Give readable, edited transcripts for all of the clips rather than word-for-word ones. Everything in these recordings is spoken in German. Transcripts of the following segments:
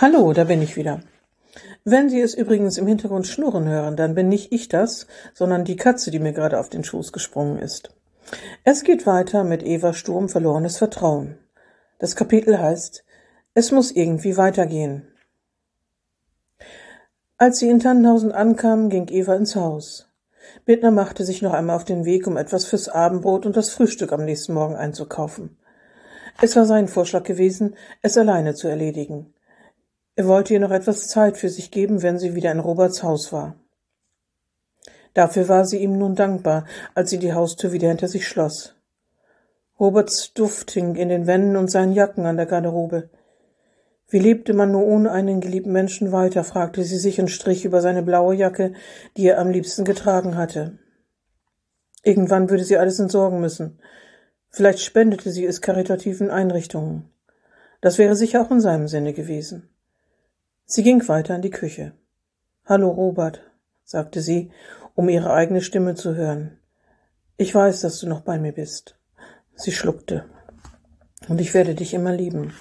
Hallo, da bin ich wieder. Wenn Sie es übrigens im Hintergrund schnurren hören, dann bin nicht ich das, sondern die Katze, die mir gerade auf den Schoß gesprungen ist. Es geht weiter mit Eva Sturm, verlorenes Vertrauen. Das Kapitel heißt, es muss irgendwie weitergehen. Als sie in Tannenhausen ankamen, ging Eva ins Haus. Bittner machte sich noch einmal auf den Weg, um etwas fürs Abendbrot und das Frühstück am nächsten Morgen einzukaufen. Es war sein Vorschlag gewesen, es alleine zu erledigen. Er wollte ihr noch etwas Zeit für sich geben, wenn sie wieder in Roberts Haus war. Dafür war sie ihm nun dankbar, als sie die Haustür wieder hinter sich schloss. Roberts Duft hing in den Wänden und seinen Jacken an der Garderobe. Wie lebte man nur ohne einen geliebten Menschen weiter, fragte sie sich und strich über seine blaue Jacke, die er am liebsten getragen hatte. Irgendwann würde sie alles entsorgen müssen. Vielleicht spendete sie es karitativen Einrichtungen. Das wäre sicher auch in seinem Sinne gewesen. Sie ging weiter in die Küche. »Hallo, Robert«, sagte sie, um ihre eigene Stimme zu hören. »Ich weiß, dass du noch bei mir bist.« Sie schluckte. »Und ich werde dich immer lieben.«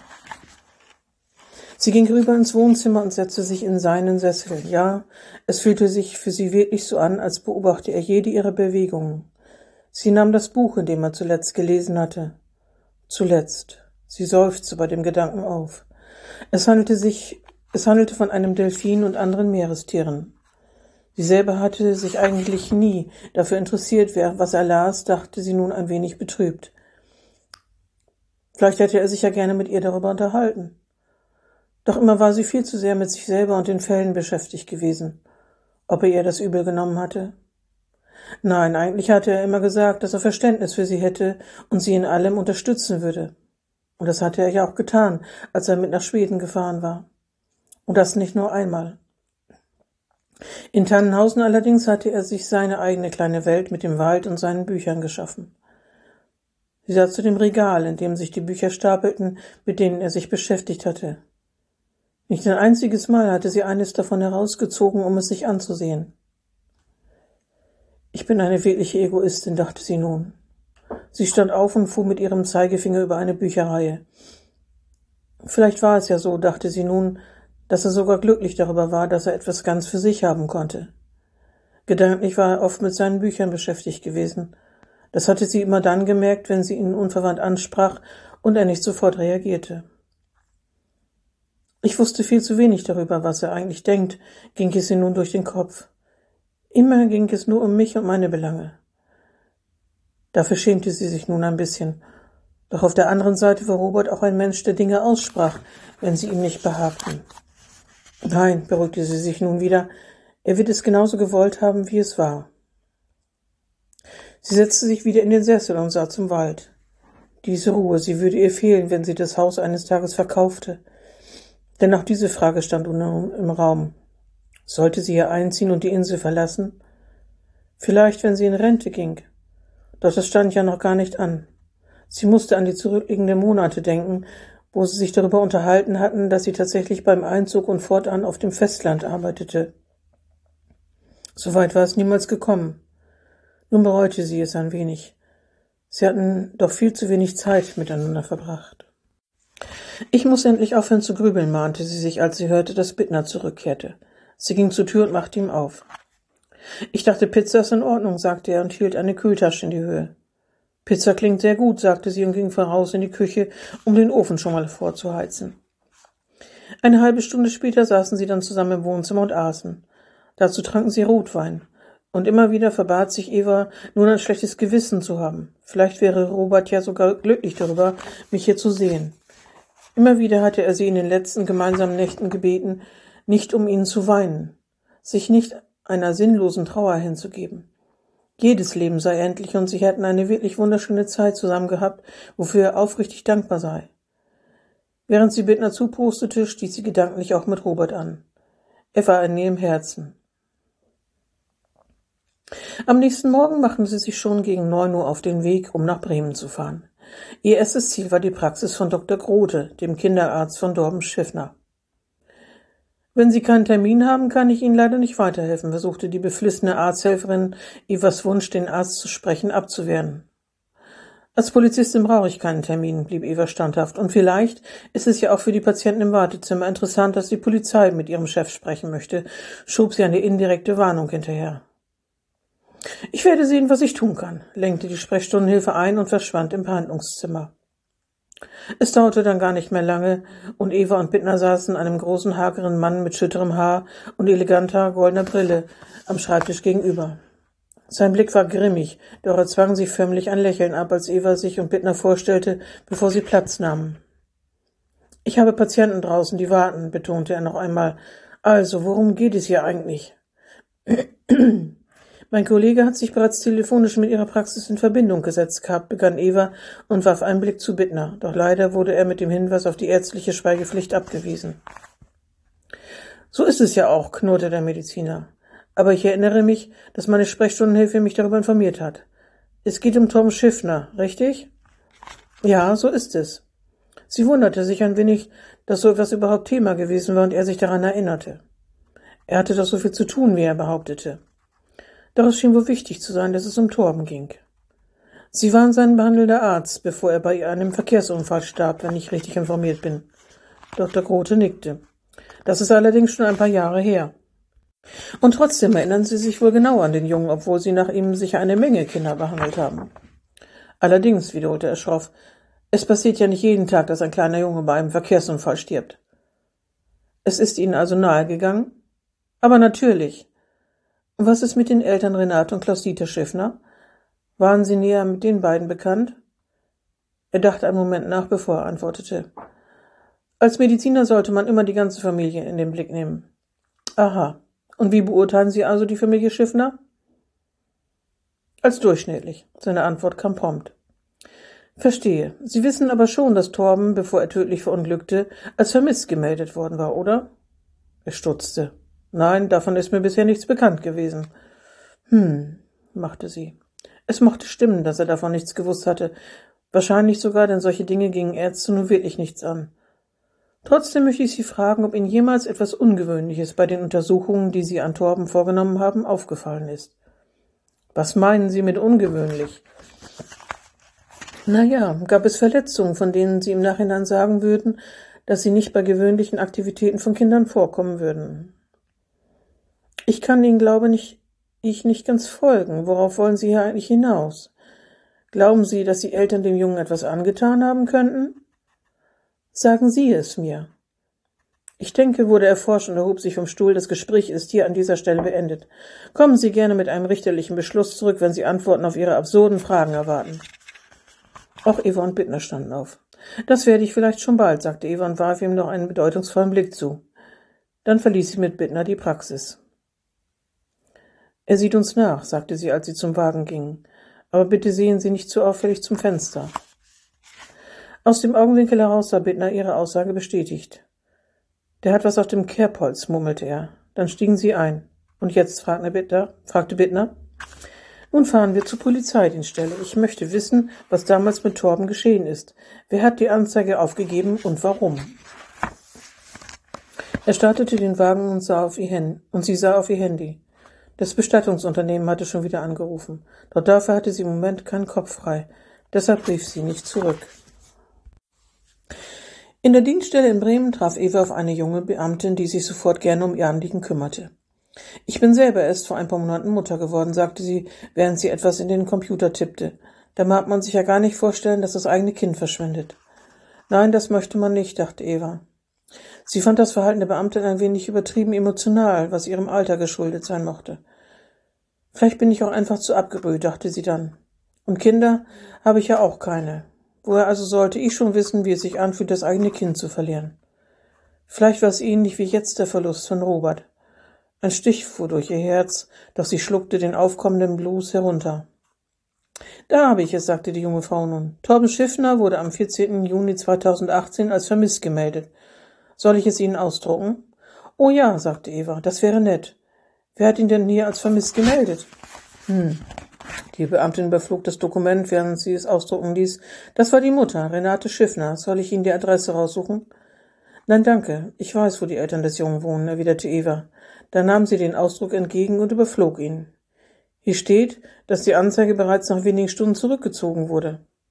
Sie ging rüber ins Wohnzimmer und setzte sich in seinen Sessel. Ja, es fühlte sich für sie wirklich so an, als beobachte er jede ihrer Bewegungen. Sie nahm das Buch, in dem er zuletzt gelesen hatte. Zuletzt. Sie seufzte bei dem Gedanken auf. Es handelte von einem Delfin und anderen Meerestieren. Sie selber hatte sich eigentlich nie dafür interessiert, was er las, dachte sie nun ein wenig betrübt. Vielleicht hätte er sich ja gerne mit ihr darüber unterhalten. Doch immer war sie viel zu sehr mit sich selber und den Fällen beschäftigt gewesen. Ob er ihr das übel genommen hatte? Nein, eigentlich hatte er immer gesagt, dass er Verständnis für sie hätte und sie in allem unterstützen würde. Und das hatte er ja auch getan, als er mit nach Schweden gefahren war. Und das nicht nur einmal. In Tannenhausen allerdings hatte er sich seine eigene kleine Welt mit dem Wald und seinen Büchern geschaffen. Sie sah zu dem Regal, in dem sich die Bücher stapelten, mit denen er sich beschäftigt hatte. Nicht ein einziges Mal hatte sie eines davon herausgezogen, um es sich anzusehen. Ich bin eine wirkliche Egoistin, dachte sie nun. Sie stand auf und fuhr mit ihrem Zeigefinger über eine Bücherreihe. Vielleicht war es ja so, dachte sie nun, dass er sogar glücklich darüber war, dass er etwas ganz für sich haben konnte. Gedanklich war er oft mit seinen Büchern beschäftigt gewesen. Das hatte sie immer dann gemerkt, wenn sie ihn unverwandt ansprach und er nicht sofort reagierte. Ich wusste viel zu wenig darüber, was er eigentlich denkt, ging es ihr nun durch den Kopf. Immer ging es nur um mich und meine Belange. Dafür schämte sie sich nun ein bisschen. Doch auf der anderen Seite war Robert auch ein Mensch, der Dinge aussprach, wenn sie ihm nicht behagten. Nein, beruhigte sie sich nun wieder, er wird es genauso gewollt haben, wie es war. Sie setzte sich wieder in den Sessel und sah zum Wald. Diese Ruhe, sie würde ihr fehlen, wenn sie das Haus eines Tages verkaufte. Denn auch diese Frage stand nun im Raum. Sollte sie hier einziehen und die Insel verlassen? Vielleicht, wenn sie in Rente ging. Doch das stand ja noch gar nicht an. Sie musste an die zurückliegenden Monate denken, wo sie sich darüber unterhalten hatten, dass sie tatsächlich beim Einzug und fortan auf dem Festland arbeitete. Soweit war es niemals gekommen. Nun bereute sie es ein wenig. Sie hatten doch viel zu wenig Zeit miteinander verbracht. Ich muss endlich aufhören zu grübeln, mahnte sie sich, als sie hörte, dass Bittner zurückkehrte. Sie ging zur Tür und machte ihm auf. Ich dachte, Pizza ist in Ordnung, sagte er und hielt eine Kühltasche in die Höhe. Pizza klingt sehr gut, sagte sie und ging voraus in die Küche, um den Ofen schon mal vorzuheizen. Eine halbe Stunde später saßen sie dann zusammen im Wohnzimmer und aßen. Dazu tranken sie Rotwein. Und immer wieder verbat sich Eva, nun ein schlechtes Gewissen zu haben. Vielleicht wäre Robert ja sogar glücklich darüber, mich hier zu sehen. Immer wieder hatte er sie in den letzten gemeinsamen Nächten gebeten, nicht um ihn zu weinen, sich nicht einer sinnlosen Trauer hinzugeben. Jedes Leben sei endlich und sie hätten eine wirklich wunderschöne Zeit zusammen gehabt, wofür er aufrichtig dankbar sei. Während sie Bittner zuprostete, stieß sie gedanklich auch mit Robert an. Er war in ihrem Herzen. Am nächsten Morgen machten sie sich schon gegen 9 Uhr auf den Weg, um nach Bremen zu fahren. Ihr erstes Ziel war die Praxis von Dr. Grote, dem Kinderarzt von Dorben-Schiffner. »Wenn Sie keinen Termin haben, kann ich Ihnen leider nicht weiterhelfen«, versuchte die beflissene Arzthelferin, Evas Wunsch, den Arzt zu sprechen, abzuwehren. Als Polizistin brauche ich keinen Termin, blieb Eva standhaft. Und vielleicht ist es ja auch für die Patienten im Wartezimmer interessant, dass die Polizei mit ihrem Chef sprechen möchte, schob sie eine indirekte Warnung hinterher. Ich werde sehen, was ich tun kann, lenkte die Sprechstundenhilfe ein und verschwand im Behandlungszimmer. Es dauerte dann gar nicht mehr lange, und Eva und Bittner saßen einem großen, hageren Mann mit schütterem Haar und eleganter, goldener Brille am Schreibtisch gegenüber. Sein Blick war grimmig, doch er zwang sich förmlich ein Lächeln ab, als Eva sich und Bittner vorstellte, bevor sie Platz nahmen. »Ich habe Patienten draußen, die warten«, betonte er noch einmal. »Also, worum geht es hier eigentlich?« »Mein Kollege hat sich bereits telefonisch mit Ihrer Praxis in Verbindung gesetzt gehabt«, begann Eva und warf einen Blick zu Bittner, doch leider wurde er mit dem Hinweis auf die ärztliche Schweigepflicht abgewiesen. »So ist es ja auch«, knurrte der Mediziner. »Aber ich erinnere mich, dass meine Sprechstundenhilfe mich darüber informiert hat. Es geht um Tom Schiffner, richtig?« »Ja, so ist es.« Sie wunderte sich ein wenig, dass so etwas überhaupt Thema gewesen war und er sich daran erinnerte. Er hatte doch so viel zu tun, wie er behauptete. Doch es schien wohl wichtig zu sein, dass es um Torben ging. Sie waren sein behandelnder Arzt, bevor er bei einem Verkehrsunfall starb, wenn ich richtig informiert bin. Dr. Grote nickte. Das ist allerdings schon ein paar Jahre her. Und trotzdem erinnern Sie sich wohl genau an den Jungen, obwohl Sie nach ihm sicher eine Menge Kinder behandelt haben. Allerdings, wiederholte er schroff, es passiert ja nicht jeden Tag, dass ein kleiner Junge bei einem Verkehrsunfall stirbt. Es ist Ihnen also nahegegangen? Aber natürlich. Und was ist mit den Eltern Renate und Klaus-Dieter Schiffner? Waren Sie näher mit den beiden bekannt? Er dachte einen Moment nach, bevor er antwortete. Als Mediziner sollte man immer die ganze Familie in den Blick nehmen. Aha. Und wie beurteilen Sie also die Familie Schiffner? Als durchschnittlich. Seine Antwort kam prompt. Verstehe. Sie wissen aber schon, dass Torben, bevor er tödlich verunglückte, als vermisst gemeldet worden war, oder? Er stutzte. Nein, davon ist mir bisher nichts bekannt gewesen. Machte sie. Es mochte stimmen, dass er davon nichts gewusst hatte. Wahrscheinlich sogar, denn solche Dinge gingen Ärzte nun wirklich nichts an. Trotzdem möchte ich Sie fragen, ob Ihnen jemals etwas Ungewöhnliches bei den Untersuchungen, die Sie an Torben vorgenommen haben, aufgefallen ist. Was meinen Sie mit ungewöhnlich? Naja, gab es Verletzungen, von denen Sie im Nachhinein sagen würden, dass sie nicht bei gewöhnlichen Aktivitäten von Kindern vorkommen würden? Ich kann Ihnen, glaube ich, nicht ganz folgen. Worauf wollen Sie hier eigentlich hinaus? Glauben Sie, dass die Eltern dem Jungen etwas angetan haben könnten? Sagen Sie es mir. Ich denke, wurde erforscht und erhob sich vom Stuhl. Das Gespräch ist hier an dieser Stelle beendet. Kommen Sie gerne mit einem richterlichen Beschluss zurück, wenn Sie Antworten auf Ihre absurden Fragen erwarten. Auch Eva und Bittner standen auf. Das werde ich vielleicht schon bald, sagte Eva und warf ihm noch einen bedeutungsvollen Blick zu. Dann verließ sie mit Bittner die Praxis. Er sieht uns nach, sagte sie, als sie zum Wagen gingen. Aber bitte sehen Sie nicht zu auffällig zum Fenster. Aus dem Augenwinkel heraus sah Bittner ihre Aussage bestätigt. Der hat was auf dem Kerbholz, murmelte er. Dann stiegen sie ein. Und jetzt, fragte Bittner. Nun fahren wir zur Polizeidienststelle. Ich möchte wissen, was damals mit Torben geschehen ist. Wer hat die Anzeige aufgegeben und warum? Er startete den Wagen und sie sah auf ihr Handy. Das Bestattungsunternehmen hatte schon wieder angerufen. Doch dafür hatte sie im Moment keinen Kopf frei. Deshalb rief sie nicht zurück. In der Dienststelle in Bremen traf Eva auf eine junge Beamtin, die sich sofort gerne um ihr Anliegen kümmerte. Ich bin selber erst vor ein paar Monaten Mutter geworden, sagte sie, während sie etwas in den Computer tippte. Da mag man sich ja gar nicht vorstellen, dass das eigene Kind verschwindet. Nein, das möchte man nicht, dachte Eva. Sie fand das Verhalten der Beamtin ein wenig übertrieben emotional, was ihrem Alter geschuldet sein mochte. Vielleicht bin ich auch einfach zu abgebrüht, dachte sie dann. Und Kinder habe ich ja auch keine. Woher also sollte ich schon wissen, wie es sich anfühlt, das eigene Kind zu verlieren? Vielleicht war es ähnlich wie jetzt der Verlust von Robert. Ein Stich fuhr durch ihr Herz, doch sie schluckte den aufkommenden Blues herunter. Da habe ich es, sagte die junge Frau nun. Torben Schiffner wurde am 14. Juni 2018 als vermisst gemeldet. Soll ich es Ihnen ausdrucken? Oh ja, sagte Eva, das wäre nett. Wer hat ihn denn hier als vermisst gemeldet? Die Beamtin überflog das Dokument, während sie es ausdrucken ließ. Das war die Mutter, Renate Schiffner. Soll ich Ihnen die Adresse raussuchen? Nein, danke. Ich weiß, wo die Eltern des Jungen wohnen, erwiderte Eva. Da nahm sie den Ausdruck entgegen und überflog ihn. Hier steht, dass die Anzeige bereits nach wenigen Stunden zurückgezogen wurde.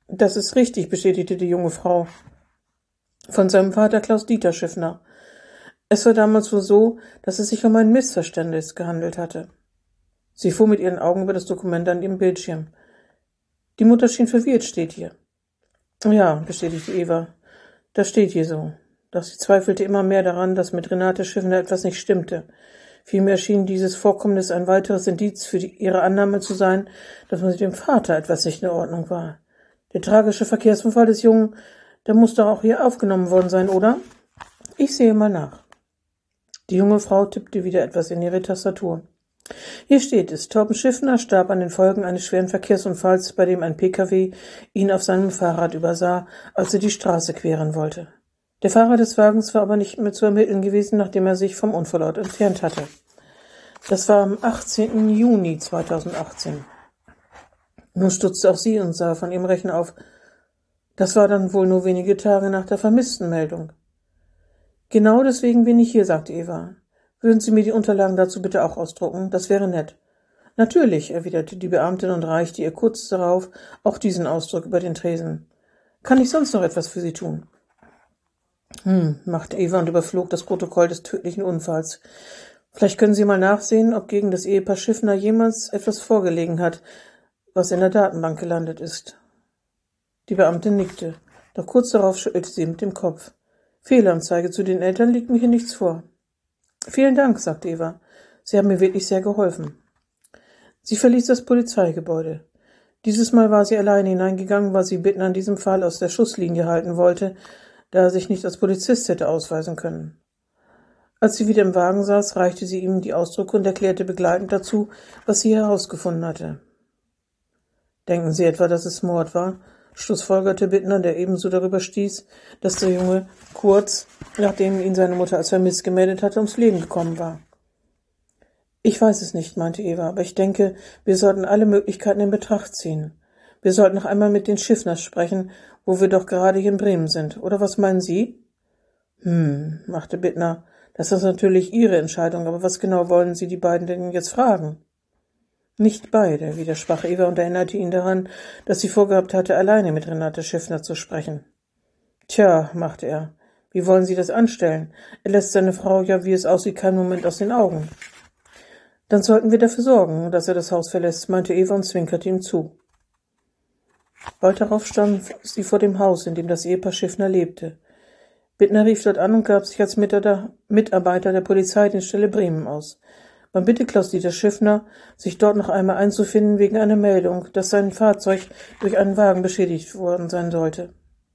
Das ist richtig, bestätigte die junge Frau. Von seinem Vater Klaus-Dieter Schiffner. Es war damals wohl so, dass es sich um ein Missverständnis gehandelt hatte. Sie fuhr mit ihren Augen über das Dokument an ihrem Bildschirm. Die Mutter schien verwirrt, steht hier. Ja, bestätigte Eva. Das steht hier so. Doch sie zweifelte immer mehr daran, dass mit Renate Schiffner etwas nicht stimmte. Vielmehr schien dieses Vorkommnis ein weiteres Indiz für ihre Annahme zu sein, dass mit dem Vater etwas nicht in Ordnung war. Der tragische Verkehrsunfall des Jungen, der muss doch auch hier aufgenommen worden sein, oder? Ich sehe mal nach. Die junge Frau tippte wieder etwas in ihre Tastatur. Hier steht es, Torben Schiffner starb an den Folgen eines schweren Verkehrsunfalls, bei dem ein Pkw ihn auf seinem Fahrrad übersah, als er die Straße queren wollte. Der Fahrer des Wagens war aber nicht mehr zu ermitteln gewesen, nachdem er sich vom Unfallort entfernt hatte. Das war am 18. Juni 2018. Nun stutzte auch sie und sah von ihrem Rechner auf. Das war dann wohl nur wenige Tage nach der Vermisstenmeldung. Genau deswegen bin ich hier, sagte Eva. Würden Sie mir die Unterlagen dazu bitte auch ausdrucken? Das wäre nett. Natürlich, erwiderte die Beamtin und reichte ihr kurz darauf auch diesen Ausdruck über den Tresen. Kann ich sonst noch etwas für Sie tun? Machte Eva und überflog das Protokoll des tödlichen Unfalls. Vielleicht können Sie mal nachsehen, ob gegen das Ehepaar Schiffner jemals etwas vorgelegen hat, was in der Datenbank gelandet ist. Die Beamtin nickte, doch kurz darauf schüttelte sie mit dem Kopf. Fehlanzeige zu den Eltern liegt mir hier nichts vor. Vielen Dank, sagte Eva. Sie haben mir wirklich sehr geholfen. Sie verließ das Polizeigebäude. Dieses Mal war sie allein hineingegangen, weil sie Bittner in diesem Fall aus der Schusslinie halten wollte, da er sich nicht als Polizist hätte ausweisen können. Als sie wieder im Wagen saß, reichte sie ihm die Ausdrücke und erklärte begleitend dazu, was sie herausgefunden hatte. Denken Sie etwa, dass es Mord war? Schlussfolgerte Bittner, der ebenso darüber stieß, dass der Junge kurz, nachdem ihn seine Mutter als vermisst gemeldet hatte, ums Leben gekommen war. Ich weiß es nicht, meinte Eva, aber ich denke, wir sollten alle Möglichkeiten in Betracht ziehen. Wir sollten noch einmal mit den Schiffners sprechen, wo wir doch gerade hier in Bremen sind. Oder was meinen Sie? Machte Bittner. Das ist natürlich Ihre Entscheidung, aber was genau wollen Sie die beiden denn jetzt fragen? Nicht beide, widersprach Eva und erinnerte ihn daran, dass sie vorgehabt hatte, alleine mit Renate Schiffner zu sprechen. Tja, machte er, wie wollen Sie das anstellen? Er lässt seine Frau ja, wie es aussieht, keinen Moment aus den Augen. Dann sollten wir dafür sorgen, dass er das Haus verlässt, meinte Eva und zwinkerte ihm zu. Bald darauf stand sie vor dem Haus, in dem das Ehepaar Schiffner lebte. Bittner rief dort an und gab sich als Mitarbeiter der Polizeidienststelle Bremen aus. Man bitte Klaus-Dieter Schiffner, sich dort noch einmal einzufinden wegen einer Meldung, dass sein Fahrzeug durch einen Wagen beschädigt worden sein sollte.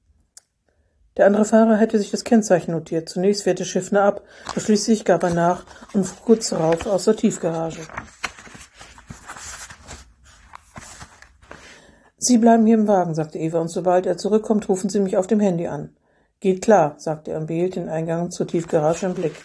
Der andere Fahrer hätte sich das Kennzeichen notiert. Zunächst wehrte Schiffner ab, doch schließlich gab er nach und fuhr kurz darauf aus der Tiefgarage. Sie bleiben hier im Wagen, sagte Eva, und sobald er zurückkommt, rufen Sie mich auf dem Handy an. Geht klar, sagte er und behielt den Eingang zur Tiefgarage im Blick.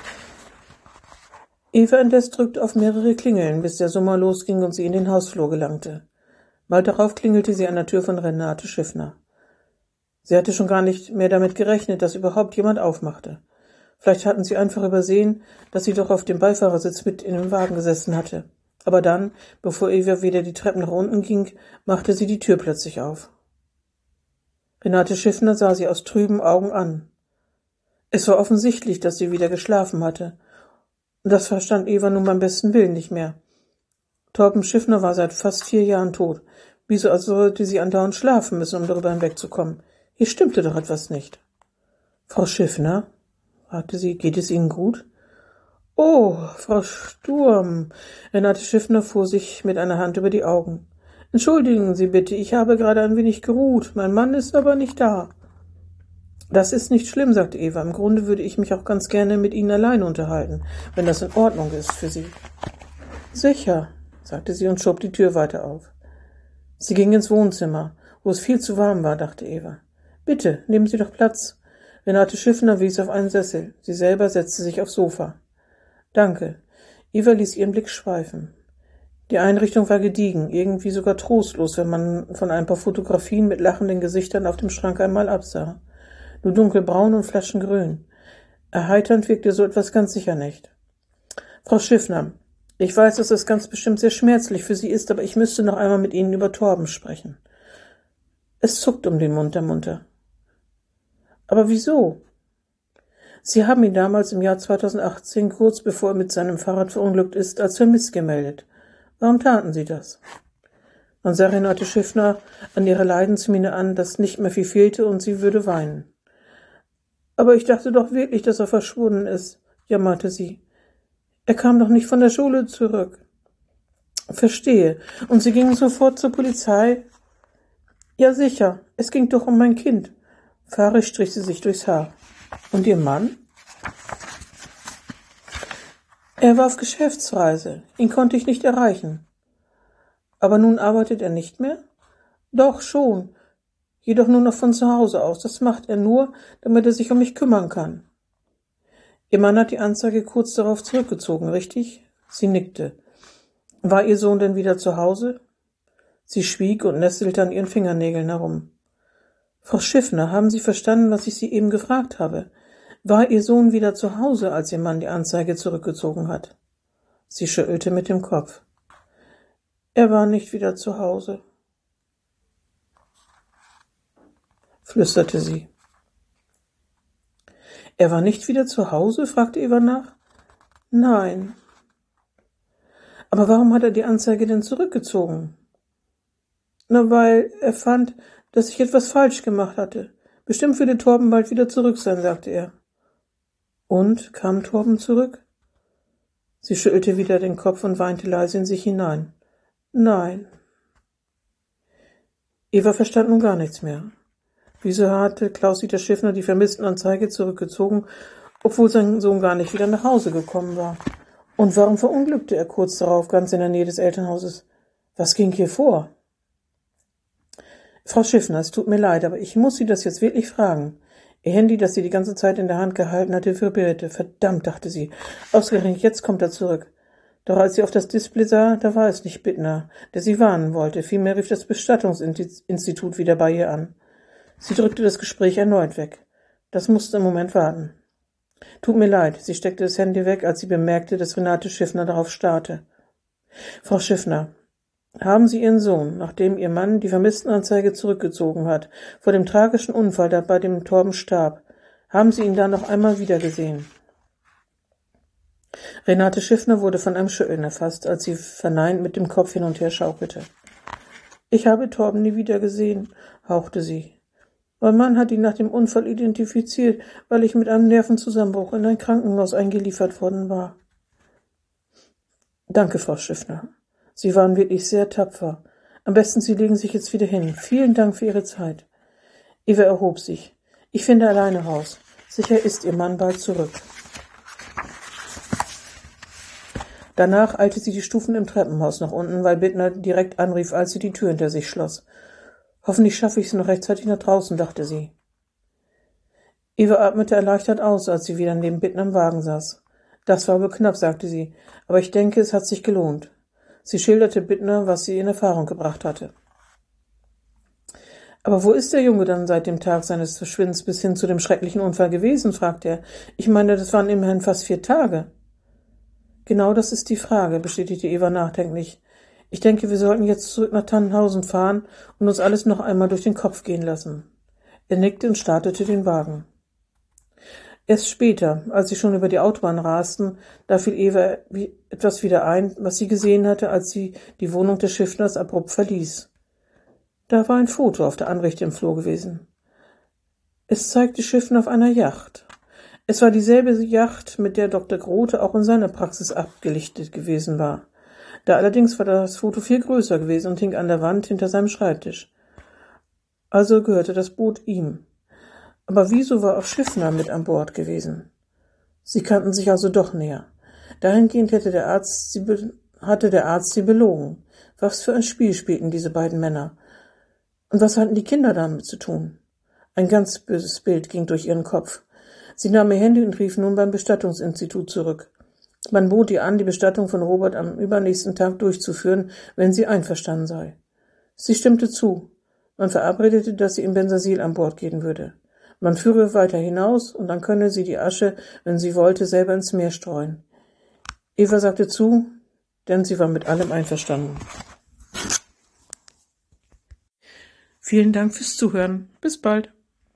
Eva indes drückte auf mehrere Klingeln, bis der Summer losging und sie in den Hausflur gelangte. Bald darauf klingelte sie an der Tür von Renate Schiffner. Sie hatte schon gar nicht mehr damit gerechnet, dass überhaupt jemand aufmachte. Vielleicht hatten sie einfach übersehen, dass sie doch auf dem Beifahrersitz mit in dem Wagen gesessen hatte. Aber dann, bevor Eva wieder die Treppen nach unten ging, machte sie die Tür plötzlich auf. Renate Schiffner sah sie aus trüben Augen an. Es war offensichtlich, dass sie wieder geschlafen hatte. Und das verstand Eva nun beim besten Willen nicht mehr. Torben Schiffner war seit fast 4 Jahren tot. Wieso also sollte sie andauernd schlafen müssen, um darüber hinwegzukommen? Hier stimmte doch etwas nicht. »Frau Schiffner?« fragte sie. »Geht es Ihnen gut?« »Oh, Frau Sturm!« Renate Schiffner fuhr sich mit einer Hand über die Augen. »Entschuldigen Sie bitte, ich habe gerade ein wenig geruht. Mein Mann ist aber nicht da.« »Das ist nicht schlimm«, sagte Eva. »Im Grunde würde ich mich auch ganz gerne mit Ihnen alleine unterhalten, wenn das in Ordnung ist für Sie.« »Sicher«, sagte sie und schob die Tür weiter auf. Sie ging ins Wohnzimmer, wo es viel zu warm war, dachte Eva. »Bitte, nehmen Sie doch Platz.« Renate Schiffner wies auf einen Sessel. Sie selber setzte sich aufs Sofa. »Danke.« Eva ließ ihren Blick schweifen. Die Einrichtung war gediegen, irgendwie sogar trostlos, wenn man von ein paar Fotografien mit lachenden Gesichtern auf dem Schrank einmal absah. Nur dunkelbraun und flaschengrün. Erheiternd wirkte so etwas ganz sicher nicht. »Frau Schiffner, ich weiß, dass es ganz bestimmt sehr schmerzlich für Sie ist, aber ich müsste noch einmal mit Ihnen über Torben sprechen.« Es zuckt um den Mund der Mutter. Aber wieso? Sie haben ihn damals im Jahr 2018, kurz bevor er mit seinem Fahrrad verunglückt ist, als vermisst gemeldet. Warum taten Sie das? Man sah Renate Schiffner an ihrer Leidensmiene an, dass nicht mehr viel fehlte und sie würde weinen. Aber ich dachte doch wirklich, dass er verschwunden ist, jammerte sie. Er kam doch nicht von der Schule zurück. Verstehe. Und Sie gingen sofort zur Polizei? Ja, sicher. Es ging doch um mein Kind. Fahrig strich sie sich durchs Haar. Und Ihr Mann? Er war auf Geschäftsreise. Ihn konnte ich nicht erreichen. Aber nun arbeitet er nicht mehr? Doch, schon. Jedoch nur noch von zu Hause aus. Das macht er nur, damit er sich um mich kümmern kann. Ihr Mann hat die Anzeige kurz darauf zurückgezogen, richtig? Sie nickte. War Ihr Sohn denn wieder zu Hause? Sie schwieg und nestelte an ihren Fingernägeln herum. Frau Schiffner, haben Sie verstanden, was ich Sie eben gefragt habe? War Ihr Sohn wieder zu Hause, als Ihr Mann die Anzeige zurückgezogen hat? Sie schüttelte mit dem Kopf. Er war nicht wieder zu Hause, flüsterte sie. Er war nicht wieder zu Hause? Fragte Eva nach. Nein. Aber warum hat er die Anzeige denn zurückgezogen? Na, weil er fand, dass ich etwas falsch gemacht hatte. Bestimmt würde Torben bald wieder zurück sein, sagte er. Und, kam Torben zurück? Sie schüttelte wieder den Kopf und weinte leise in sich hinein. Nein. Eva verstand nun gar nichts mehr. Wieso hatte Klaus-Dieter Schiffner die Vermisstenanzeige zurückgezogen, obwohl sein Sohn gar nicht wieder nach Hause gekommen war? Und warum verunglückte er kurz darauf ganz in der Nähe des Elternhauses? Was ging hier vor? Frau Schiffner, es tut mir leid, aber ich muss Sie das jetzt wirklich fragen. Ihr Handy, das sie die ganze Zeit in der Hand gehalten hatte, vibrierte. Verdammt, dachte sie. Ausgerechnet jetzt kommt er zurück. Doch als sie auf das Display sah, da war es nicht Bittner, der sie warnen wollte. Vielmehr rief das Bestattungsinstitut wieder bei ihr an. Sie drückte das Gespräch erneut weg. Das musste im Moment warten. Tut mir leid, sie steckte das Handy weg, als sie bemerkte, dass Renate Schiffner darauf starrte. Frau Schiffner, haben Sie Ihren Sohn, nachdem Ihr Mann die Vermisstenanzeige zurückgezogen hat, vor dem tragischen Unfall, der bei dem Torben starb, haben Sie ihn da noch einmal wiedergesehen? Renate Schiffner wurde von einem Schütteln erfasst, als sie verneint mit dem Kopf hin und her schaukelte. Ich habe Torben nie wieder gesehen, hauchte sie. Mein Mann hat ihn nach dem Unfall identifiziert, weil ich mit einem Nervenzusammenbruch in ein Krankenhaus eingeliefert worden war. Danke, Frau Schiffner. Sie waren wirklich sehr tapfer. Am besten, Sie legen sich jetzt wieder hin. Vielen Dank für Ihre Zeit. Eva erhob sich. Ich finde alleine raus. Sicher ist Ihr Mann bald zurück. Danach eilte sie die Stufen im Treppenhaus nach unten, weil Bittner direkt anrief, als sie die Tür hinter sich schloss. Hoffentlich schaffe ich es noch rechtzeitig nach draußen, dachte sie. Eva atmete erleichtert aus, als sie wieder neben Bittner im Wagen saß. Das war wohl knapp, sagte sie, aber ich denke, es hat sich gelohnt. Sie schilderte Bittner, was sie in Erfahrung gebracht hatte. Aber wo ist der Junge dann seit dem Tag seines Verschwindens bis hin zu dem schrecklichen Unfall gewesen, fragte er. Ich meine, das waren immerhin fast 4 Tage. Genau das ist die Frage, bestätigte Eva nachdenklich. Ich denke, wir sollten jetzt zurück nach Tannenhausen fahren und uns alles noch einmal durch den Kopf gehen lassen. Er nickte und startete den Wagen. Erst später, als sie schon über die Autobahn rasten, da fiel Eva etwas wieder ein, was sie gesehen hatte, als sie die Wohnung des Schiffners abrupt verließ. Da war ein Foto auf der Anrichte im Flur gewesen. Es zeigte Schiffner auf einer Yacht. Es war dieselbe Yacht, mit der Dr. Grote auch in seiner Praxis abgelichtet gewesen war. Da allerdings war das Foto viel größer gewesen und hing an der Wand hinter seinem Schreibtisch. Also gehörte das Boot ihm. Aber wieso war auch Schiffner mit an Bord gewesen? Sie kannten sich also doch näher. Dahingehend hatte der Arzt sie belogen. Was für ein Spiel spielten diese beiden Männer? Und was hatten die Kinder damit zu tun? Ein ganz böses Bild ging durch ihren Kopf. Sie nahm ihr Handy und rief nun beim Bestattungsinstitut zurück. Man bot ihr an, die Bestattung von Robert am übernächsten Tag durchzuführen, wenn sie einverstanden sei. Sie stimmte zu. Man verabredete, dass sie im Bensersiel an Bord gehen würde. Man führe weiter hinaus und dann könne sie die Asche, wenn sie wollte, selber ins Meer streuen. Eva sagte zu, denn sie war mit allem einverstanden. Vielen Dank fürs Zuhören. Bis bald.